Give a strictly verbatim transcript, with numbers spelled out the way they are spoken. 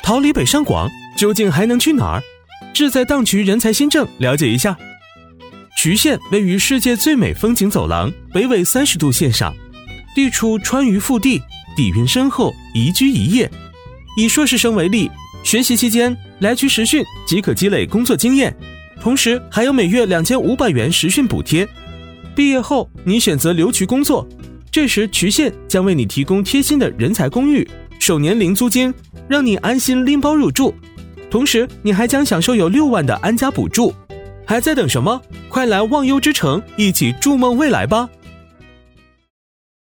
桃李北上广，究竟还能去哪儿？志在当衢人才新政，了解一下。衢县位于世界最美风景走廊北纬三十度线上，地处川渝腹地，底蕴深厚，宜居宜业。以硕士生为例，学习期间来衢实训即可积累工作经验，同时还有每月两千五百元实训补贴。毕业后你选择留衢工作，这时衢县将为你提供贴心的人才公寓，首年零租金，让你安心拎包入住。同时你还将享受有六万的安家补助。还在等什么？快来忘忧之城，一起筑梦未来吧。